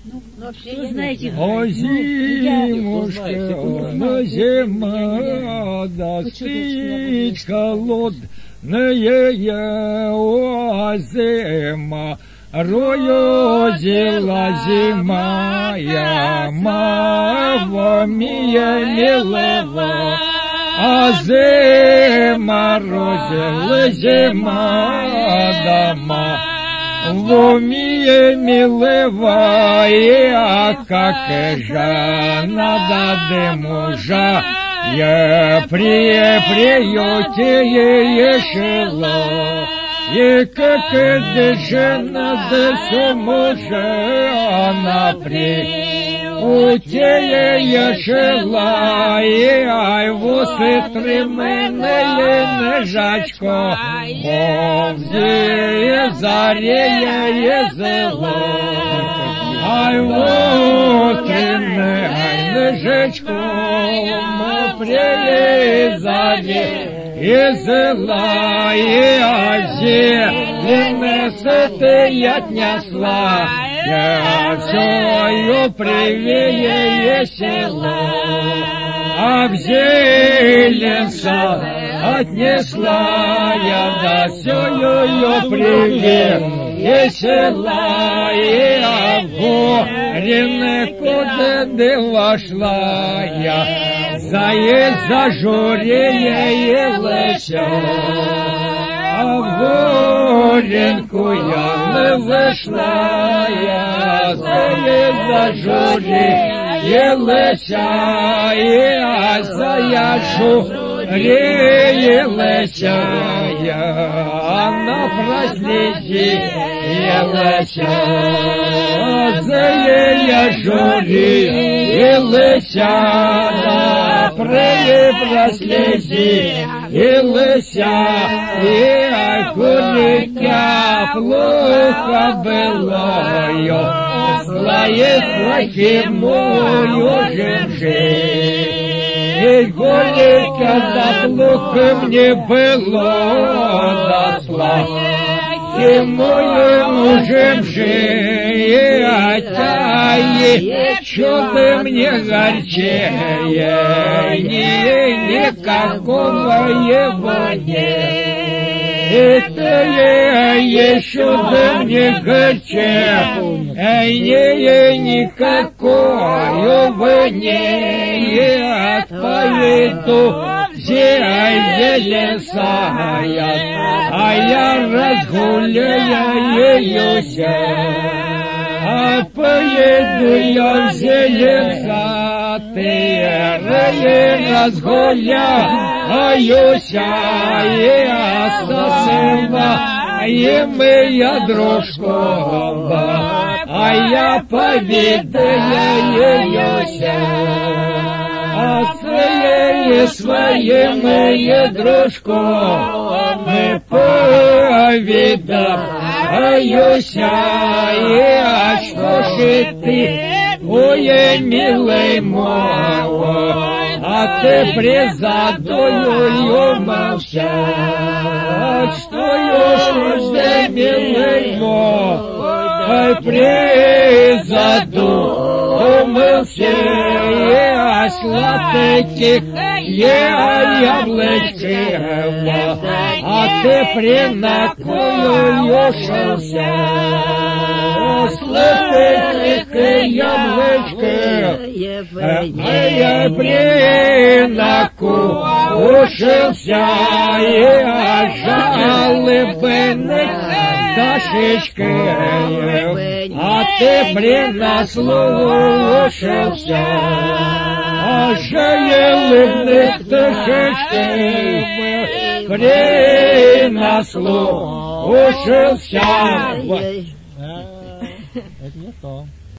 Вы знаете, о, зимушка, на зима, достичь холодная о, зима, рою зела зима, я маво милого, а зима розила зима дома. В уме миловая, как же надо мужа, я при приюте ешело, и как же надо мужа, она приюте ешела, и айвусы трименные нежачко, мовзе зарея зело, айвусы нежачко, мовзе зарея зела, и зеленые отнесла, я всё привее село, а в зеленца отнесла я до всё привее села, и в горе куда вошла я, за журее леща. А в горенку я вышла, я за жури елеся, я за жури елеся, она проследи елеся, за жури елеся, проследи елеся, горька плохо было, злая плохимую жемжи. Горька да плохо мне было, да плохимую жемжи. Чудо мне горчее, никакого его нет. Это еще да мне горчее, никакого нет. Поеду зеленая, а я разгуляюся. А поеду я в зеленцатые разгуляюся, и ососываем я дружкова, а я повидаюся. А своим дружком повидаюся, а что же ты, ой, милый мой, а ты призадую молчать, что же, милый мой, призадую молчать, сладких яблочкова, а ты принакуешься. Сладких яблочков, а я принакушался, и жалобных дашечков, а ты принаслушался. А жалобных дашечков принаслушался. Это не то.